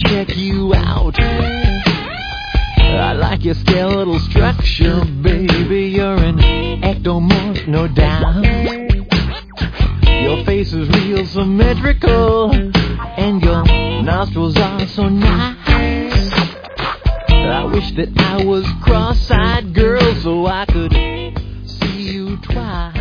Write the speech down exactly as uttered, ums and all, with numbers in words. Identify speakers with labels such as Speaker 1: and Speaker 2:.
Speaker 1: check you out. I like your skeletal structure, baby. You're an ectomorph, no doubt. Your face is real symmetrical, and your nostrils are so nice. I wish that I was cross-eyed, girl, so I could see you twice.